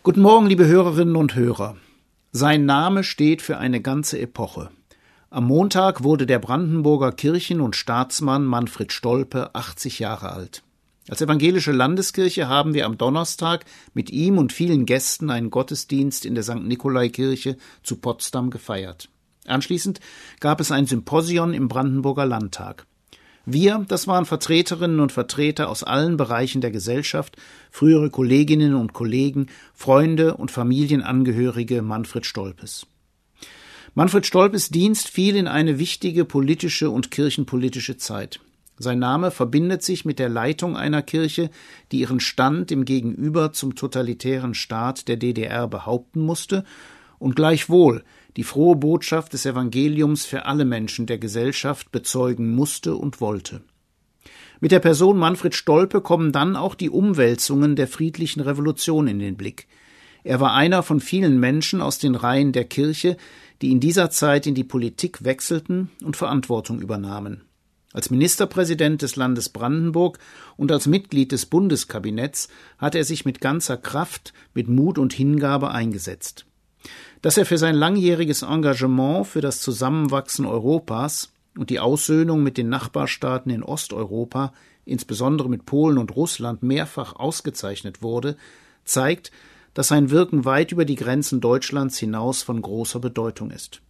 Guten Morgen, liebe Hörerinnen und Hörer. Sein Name steht für eine ganze Epoche. Am Montag wurde der Brandenburger Kirchen- und Staatsmann Manfred Stolpe 80 Jahre alt. Als evangelische Landeskirche haben wir am Donnerstag mit ihm und vielen Gästen einen Gottesdienst in der St. Nikolaikirche zu Potsdam gefeiert. Anschließend gab es ein Symposion im Brandenburger Landtag. Wir, das waren Vertreterinnen und Vertreter aus allen Bereichen der Gesellschaft, frühere Kolleginnen und Kollegen, Freunde und Familienangehörige Manfred Stolpes. Manfred Stolpes Dienst fiel in eine wichtige politische und kirchenpolitische Zeit. Sein Name verbindet sich mit der Leitung einer Kirche, die ihren Stand im Gegenüber zum totalitären Staat der DDR behaupten musste und gleichwohl die frohe Botschaft des Evangeliums für alle Menschen der Gesellschaft bezeugen musste und wollte. Mit der Person Manfred Stolpe kommen dann auch die Umwälzungen der friedlichen Revolution in den Blick. Er war einer von vielen Menschen aus den Reihen der Kirche, die in dieser Zeit in die Politik wechselten und Verantwortung übernahmen. Als Ministerpräsident des Landes Brandenburg und als Mitglied des Bundeskabinetts hat er sich mit ganzer Kraft, mit Mut und Hingabe eingesetzt. Dass er für sein langjähriges Engagement für das Zusammenwachsen Europas und die Aussöhnung mit den Nachbarstaaten in Osteuropa, insbesondere mit Polen und Russland, mehrfach ausgezeichnet wurde, zeigt, dass sein Wirken weit über die Grenzen Deutschlands hinaus von großer Bedeutung ist.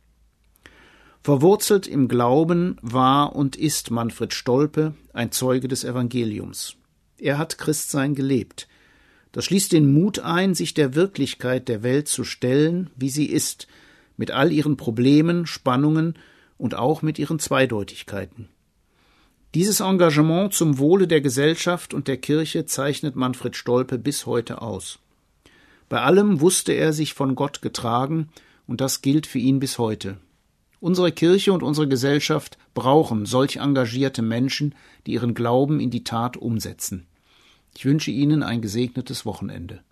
Verwurzelt im Glauben war und ist Manfred Stolpe ein Zeuge des Evangeliums. Er hat Christsein gelebt. Das schließt den Mut ein, sich der Wirklichkeit der Welt zu stellen, wie sie ist, mit all ihren Problemen, Spannungen und auch mit ihren Zweideutigkeiten. Dieses Engagement zum Wohle der Gesellschaft und der Kirche zeichnet Manfred Stolpe bis heute aus. Bei allem wusste er sich von Gott getragen, und das gilt für ihn bis heute. Unsere Kirche und unsere Gesellschaft brauchen solch engagierte Menschen, die ihren Glauben in die Tat umsetzen. Ich wünsche Ihnen ein gesegnetes Wochenende.